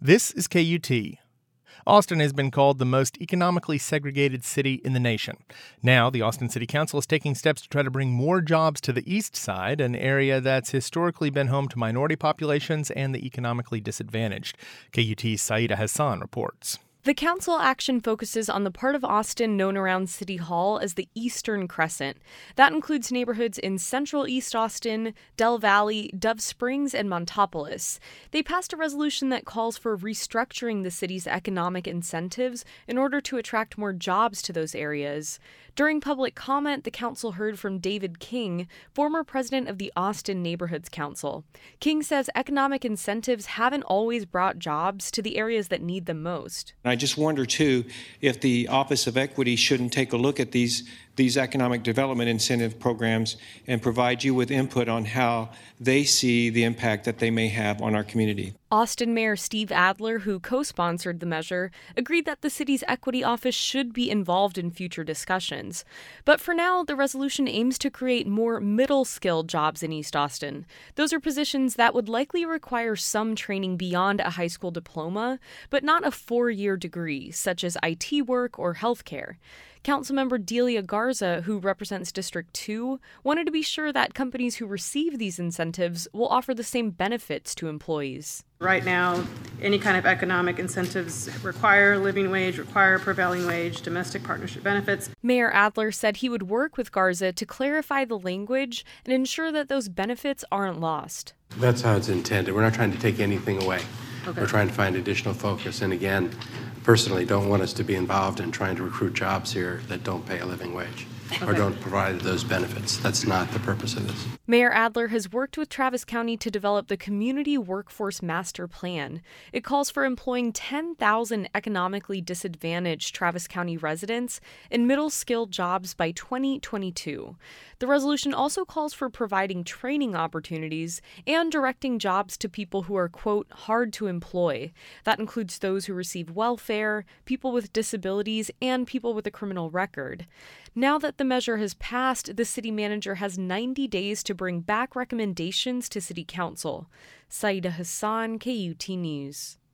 This is KUT. Austin has been called the most economically segregated city in the nation. Now, the Austin City Council is taking steps to try to bring more jobs to the east side, an area that's historically been home to minority populations and the economically disadvantaged. KUT's Saida Hassan reports. The council action focuses on the part of Austin known around City Hall as the Eastern Crescent. That includes neighborhoods in central East Austin, Del Valley, Dove Springs, and Montopolis. They passed a resolution that calls for restructuring the city's economic incentives in order to attract more jobs to those areas. During public comment, the council heard from David King, former president of the Austin Neighborhoods Council. King says economic incentives haven't always brought jobs to the areas that need them most. I just wonder, too, if the Office of Equity shouldn't take a look at these economic development incentive programs and provide you with input on how they see the impact that they may have on our community. Austin Mayor Steve Adler, who co-sponsored the measure, agreed that the city's equity office should be involved in future discussions. But for now, the resolution aims to create more middle-skilled jobs in East Austin. Those are positions that would likely require some training beyond a high school diploma, but not a 4-year degree, such as IT work or healthcare. Councilmember Delia Garza, who represents District 2, wanted to be sure that companies who receive these incentives will offer the same benefits to employees. Right now, any kind of economic incentives require living wage, require prevailing wage, domestic partnership benefits. Mayor Adler said he would work with Garza to clarify the language and ensure that those benefits aren't lost. That's how it's intended. We're not trying to take anything away. Okay. We're trying to find additional focus. And again, personally, don't want us to be involved in trying to recruit jobs here that don't pay a living wage or don't provide those benefits. That's not the purpose of this. Mayor Adler has worked with Travis County to develop the Community Workforce Master Plan. It calls for employing 10,000 economically disadvantaged Travis County residents in middle-skilled jobs by 2022. The resolution also calls for providing training opportunities and directing jobs to people who are, quote, hard to employ. That includes those who receive welfare, people with disabilities, and people with a criminal record. Now that the measure has passed, the city manager has 90 days to bring back recommendations to City Council. Saida Hassan, KUT News.